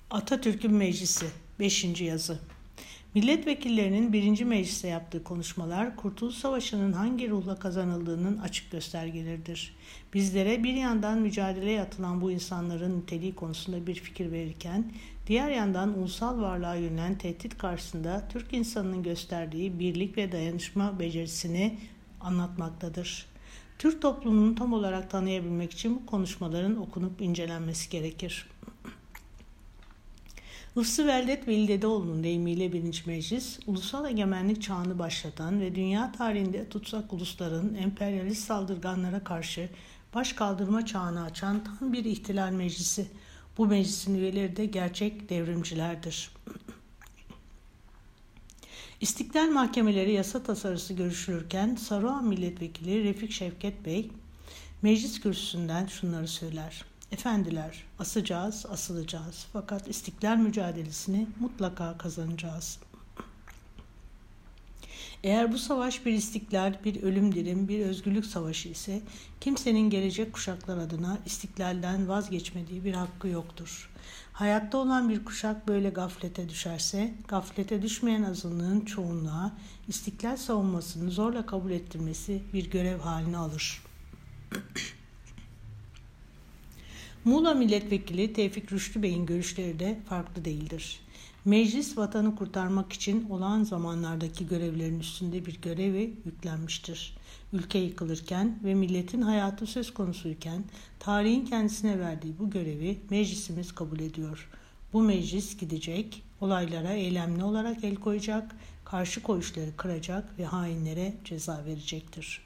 Atatürk'ün Meclisi 5. yazı. Milletvekillerinin 1. mecliste yaptığı konuşmalar Kurtuluş Savaşı'nın hangi ruhla kazanıldığının açık göstergeleridir. Bizlere bir yandan mücadeleye atılan bu insanların niteliği konusunda bir fikir verirken, diğer yandan ulusal varlığa yönelen tehdit karşısında Türk insanının gösterdiği birlik ve dayanışma becerisini anlatmaktadır. Türk toplumunu tam olarak tanıyabilmek için bu konuşmaların okunup incelenmesi gerekir. Hıfzı Veldet Veli Dedeoğlu'nun deyimiyle 1. Meclis, ulusal egemenlik çağını başlatan ve dünya tarihinde tutsak ulusların emperyalist saldırganlara karşı baş kaldırma çağını açan tam bir ihtilal meclisi. Bu meclisin üyeleri de gerçek devrimcilerdir. İstiklal mahkemeleri yasa tasarısı görüşülürken Saruhan Milletvekili Refik Şevket Bey, meclis kürsüsünden şunları söyler. Efendiler, asacağız, asılacağız. Fakat istiklal mücadelesini mutlaka kazanacağız. Eğer bu savaş bir istiklal, bir ölüm dirim, bir özgürlük savaşı ise kimsenin gelecek kuşaklar adına istiklalden vazgeçmediği bir hakkı yoktur. Hayatta olan bir kuşak böyle gaflete düşerse, gaflete düşmeyen azınlığın çoğunluğa istiklal savunmasını zorla kabul ettirmesi bir görev haline alır. Muğla Milletvekili Tevfik Rüştü Bey'in görüşleri de farklı değildir. Meclis vatanı kurtarmak için olağan zamanlardaki görevlerin üstünde bir görevi yüklenmiştir. Ülke yıkılırken ve milletin hayatı söz konusuyken tarihin kendisine verdiği bu görevi meclisimiz kabul ediyor. Bu meclis gidecek, olaylara eylemli olarak el koyacak, karşı koyuşları kıracak ve hainlere ceza verecektir.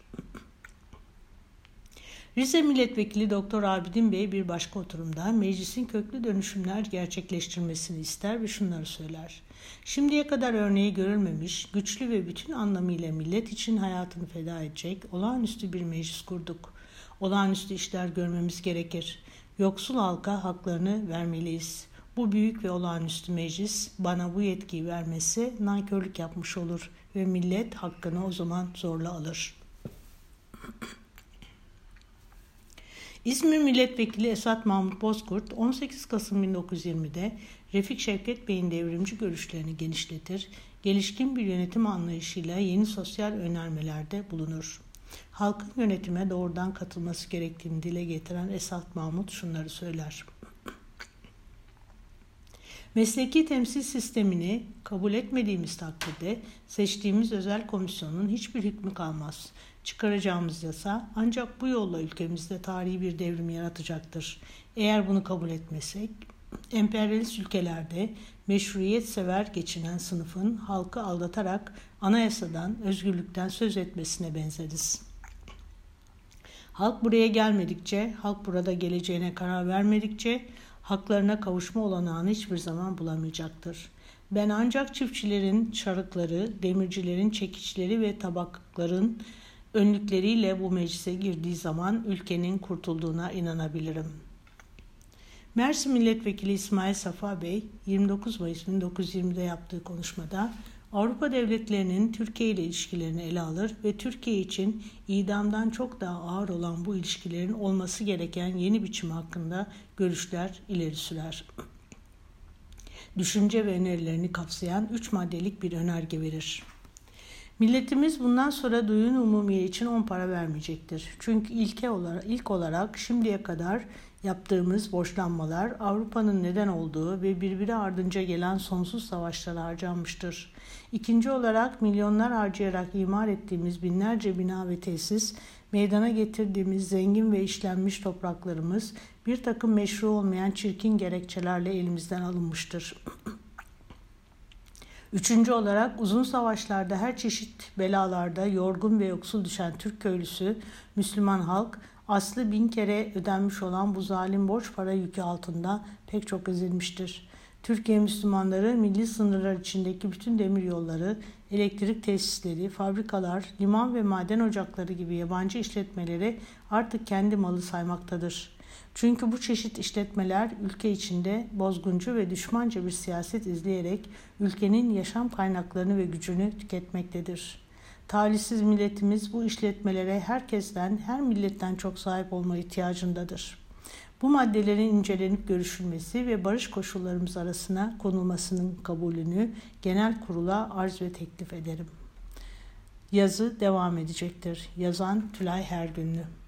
Rize Milletvekili Doktor Abidin Bey bir başka oturumda meclisin köklü dönüşümler gerçekleştirmesini ister ve şunları söyler. Şimdiye kadar örneği görülmemiş, güçlü ve bütün anlamıyla millet için hayatını feda edecek olağanüstü bir meclis kurduk. Olağanüstü işler görmemiz gerekir. Yoksul halka haklarını vermeliyiz. Bu büyük ve olağanüstü meclis bana bu yetkiyi vermesi nankörlük yapmış olur ve millet hakkını o zaman zorla alır. İzmir Milletvekili Esat Mahmut Bozkurt 18 Kasım 1920'de Refik Şevket Bey'in devrimci görüşlerini genişletir, gelişkin bir yönetim anlayışıyla yeni sosyal önermelerde bulunur. Halkın yönetime doğrudan katılması gerektiğini dile getiren Esat Mahmut şunları söyler. Mesleki temsil sistemini kabul etmediğimiz takdirde seçtiğimiz özel komisyonun hiçbir hükmü kalmaz. Çıkaracağımız yasa ancak bu yolla ülkemizde tarihi bir devrim yaratacaktır. Eğer bunu kabul etmesek, emperyalist ülkelerde meşruiyet sever geçinen sınıfın halkı aldatarak anayasadan, özgürlükten söz etmesine benzeriz. Halk buraya gelmedikçe, halk burada geleceğine karar vermedikçe haklarına kavuşma olanağını hiçbir zaman bulamayacaktır. Ben ancak çiftçilerin çarıkları, demircilerin çekiçleri ve tabakların önlükleriyle bu meclise girdiği zaman ülkenin kurtulduğuna inanabilirim. Mersin Milletvekili İsmail Safa Bey, 29 Mayıs 1920'de yaptığı konuşmada Avrupa devletlerinin Türkiye ile ilişkilerini ele alır ve Türkiye için idamdan çok daha ağır olan bu ilişkilerin olması gereken yeni biçim hakkında görüşler ileri sürer. Düşünce ve önerilerini kapsayan 3 maddelik bir önerge verir. Milletimiz bundan sonra duyun umumiye için 10 para vermeyecektir. Çünkü ilk olarak şimdiye kadar yaptığımız borçlanmalar Avrupa'nın neden olduğu ve birbiri ardınca gelen sonsuz savaşlara harcanmıştır. İkinci olarak milyonlar harcayarak imar ettiğimiz binlerce bina ve tesis, meydana getirdiğimiz zengin ve işlenmiş topraklarımız bir takım meşru olmayan çirkin gerekçelerle elimizden alınmıştır. Üçüncü olarak uzun savaşlarda her çeşit belalarda yorgun ve yoksul düşen Türk köylüsü, Müslüman halk, aslı 1000 kere ödenmiş olan bu zalim borç para yükü altında pek çok ezilmiştir. Türkiye Müslümanları milli sınırlar içindeki bütün demiryolları, elektrik tesisleri, fabrikalar, liman ve maden ocakları gibi yabancı işletmeleri artık kendi malı saymaktadır. Çünkü bu çeşit işletmeler ülke içinde bozguncu ve düşmanca bir siyaset izleyerek ülkenin yaşam kaynaklarını ve gücünü tüketmektedir. Talihsiz milletimiz bu işletmelere herkesten, her milletten çok sahip olma ihtiyacındadır. Bu maddelerin incelenip görüşülmesi ve barış koşullarımız arasına konulmasının kabulünü genel kurula arz ve teklif ederim. Yazı devam edecektir. Yazan Tülay Hergünlü.